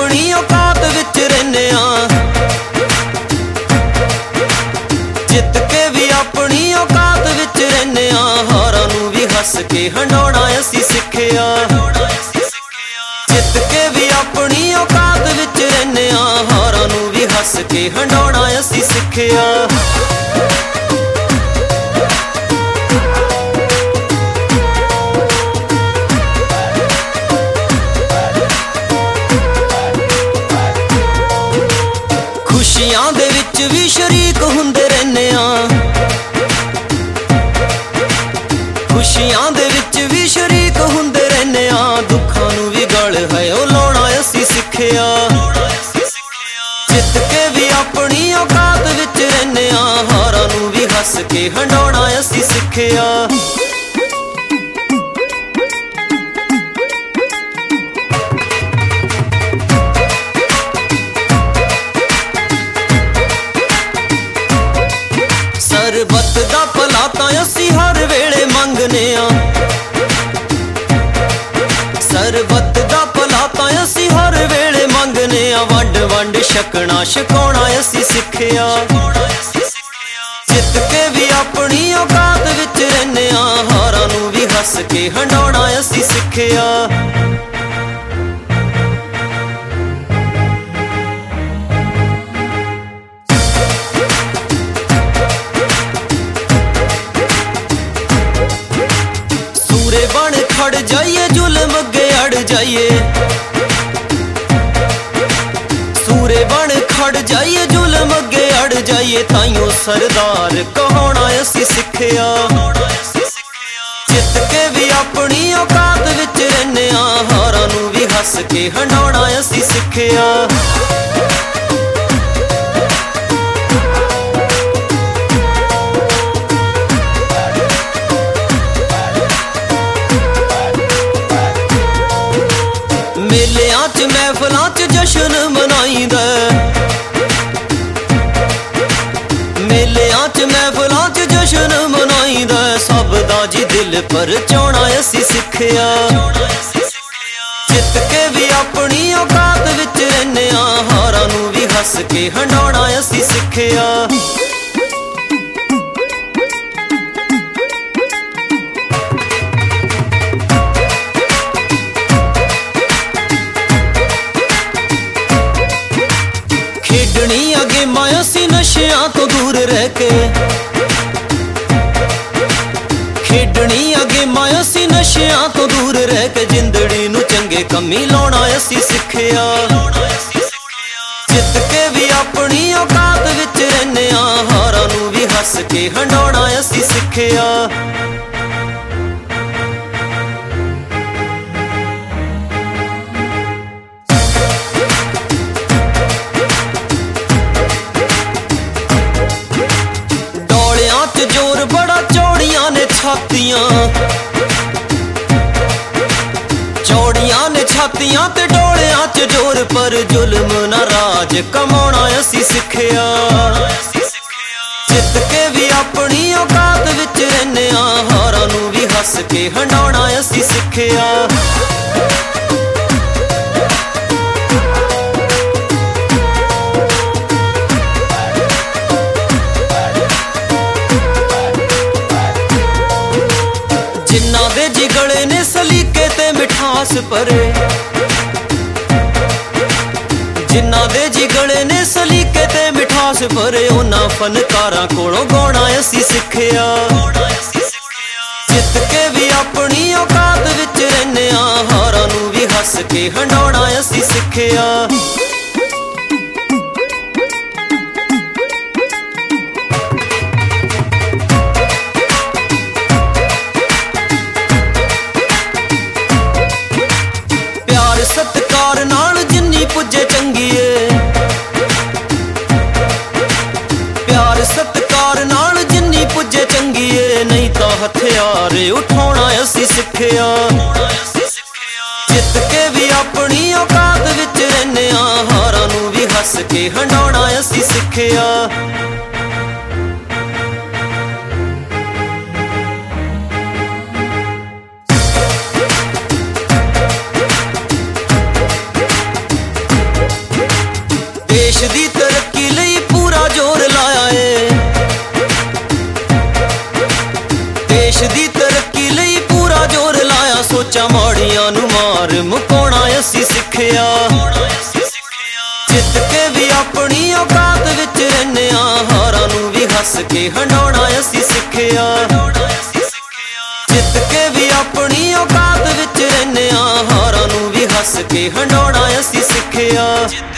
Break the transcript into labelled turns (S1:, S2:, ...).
S1: अपनी औकात विच रहने जित के भी अपनी औकात विच रहने हारां नूं भी हस के हंडाउणा असीं सिखिया जित के भी अपनी औकात विच रहने हारां नूं भी हस के हंडाउणा असीं सिखिया खुशियां दे विच भी शरीक हुंदे रहने खुशियां दे विच भी शरीक हुंदे रहने दुखां नूं भी गल है ओ लाउणा असीं सिखिया जित के भी अपनी औकात विच रहने हारां नूं भी हस के हंडाउणा असीं सिखिया सरबत दा भला तां असीं हर वेले मंगने सरबत दा भला तां असीं हर वेले मंगने वंड वंड छकना छकाउणा असीं सिखिया जित के भी अपनी औकात विच रहने हारां नूं भी हस के हंडाउणा असीं सिखिया बन खड़ जाइए जुल्म अगे अड़ जाइए सूरे बन खड़ जाइए जुल्म अगे अड़ जाइए ताइयों सरदार कहाउणा असीं सिखिया जित के भी अपनी औकात विच रहने हारां नूं भी हस के हंडाउणा असीं सिखिया मेलियां च महफिलां च जश्न मनाईंदा मेलियां च महफिलां च जश्न मनाईंदा सब दा जी दिल पर चाउणा असीं सिखिया जित के भी अपनी औकात विच रहने हारां नूं भी हस के हंडाउणा असीं सिखिया खेडनी अगे माया सी नशियां तो दूर रह के खेडनी अगे माया सी नशियां तो दूर रह के जिंदड़ी नूं चंगे कमी लाउणा असीं सिखिया जित के भी अपनी औकात विच रहने हारां नूं भी हस के हंडाउणा असीं सिखिया जोर बड़ा चौड़ियां ने छातियां चौड़ियां ने छातियां ते डोलियां च जोर पर जुल्म ना राज कमाउणा असीं सिखिया जित के भी अपनी औकात विच रहने हारां नूं भी हस के हंडाउणा असीं सिखिया जिन्ना दे जिगड़े ने सलीके ते मिठास भरे जिन्ना दे जिगड़े ने सलीके ते मिठास भरे उन्हां फनकारां कोलों गाउणा असीं सिखिया जित के भी अपनी औकात विच रहने हारां नूं भी हस के हंडाउणा असीं सिखिया सत्कार नाल जिन्नी पुजे चंगीए प्यार सत्कार नाल जिन्नी पुजे चंगीए नहीं तो हथियार उठाउणा असीं सिखिया जित के भी अपनी औकात विच रहने हारां नूं भी हस के हंडाउणा असीं सिखिया ਸੋਚਾਂ ਮਾੜੀਆਂ ਨੂੰ ਮਾਰ ਮੁਕਾਉਣਾ ਅਸੀਂ ਸਿੱਖਿਆ। ਜਿੱਤ ਕੇ ਵੀ ਆਪਣੀ ਔਕਾਤ ਵਿੱਚ ਰਹਿੰਦੇ ਆ, ਹਾਰਾਂ ਨੂੰ ਵੀ ਹੱਸ ਕੇ ਹੰਡਾਉਣਾ ਅਸੀਂ ਸਿੱਖਿਆ। ਜਿੱਤ ਕੇ ਵੀ ਆਪਣੀ ਔਕਾਤ ਵਿੱਚ ਰਹਿੰਦੇ ਆ, ਹਾਰਾਂ ਨੂੰ ਵੀ ਹੱਸ ਕੇ ਹੰਡਾਉਣਾ ਅਸੀਂ ਸਿੱਖਿਆ।